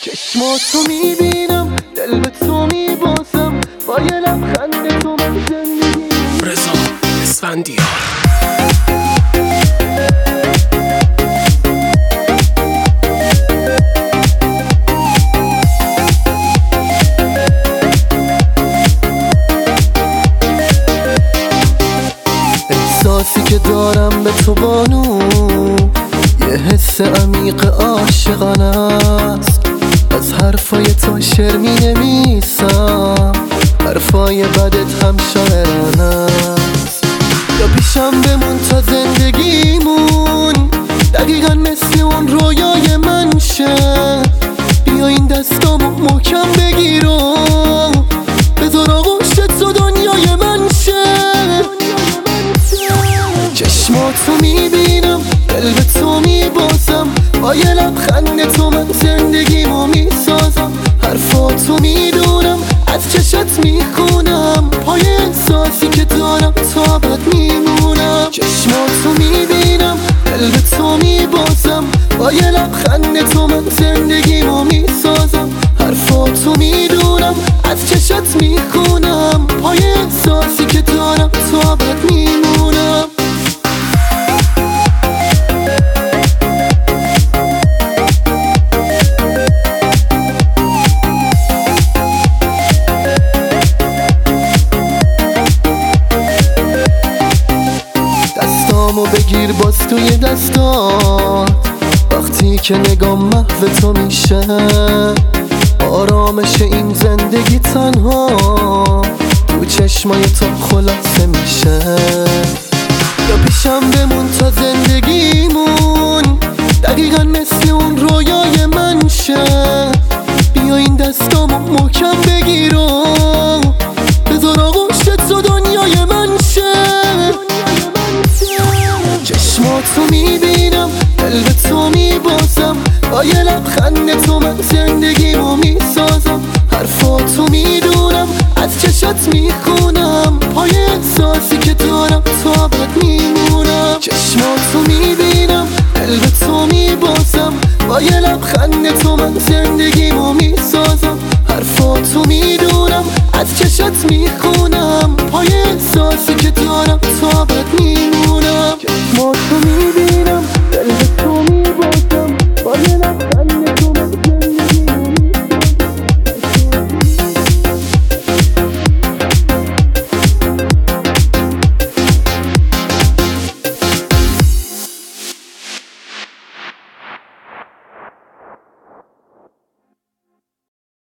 چشماتو میبینم، دل به تو میبازم، با یه لبخند تو من زندگی. رضا اسفندیار. احساسی که دارم به تو بانو یه حس عمیق عاشقانه است. از حرفای تو شعر می نویسم، حرفای بدت هم شاعرانه است. یا پیشم بمون تا زندگیمون دقیقا مثل اون رویای من شه. بیا این دستامو محکم بگیر و بذار آغوش تو دنیای من شه. چشماتو میبینم، دل به تو میبازم، با یه لبخند تو من زندگیمو میسازم. حرفاتو میدونم، از چشت میخونم، پای احساسی که دارم تا بد میمونم. چشماتو میبینم، دل به تو میبازم، با یه لبخند تو من زندگیمو میسازم. حرفاتو میدونم، از چشت میخونم، پای احساسی که دارم تا بد میمونم. دستامو بگیر باز توی دستات، وقتی که نگام محو تو میشه. آرامش این زندگی تنها تو چشمای تو خلاصه میشه. یا پیشم بمون تا زندگیمون دقیقا مثل اون رویای من شه. بیا این دستامو محکم بگیر و بذار آغوش تو دنیای من شه. چشماتو میبینم، دل به تو میبازم، با یه لبخند تو من زندگیمو میسازم. حرفاتو میدونم، از چشت میخونم، پای احساسی که دارم تا بد میمونم. چشماتو میبینم، دل به تو میبازم، با یه لبخند تو من زندگیمو میسازم. حرفاتو میدونم، از چشت میخونم، پای احساسی که دارم تا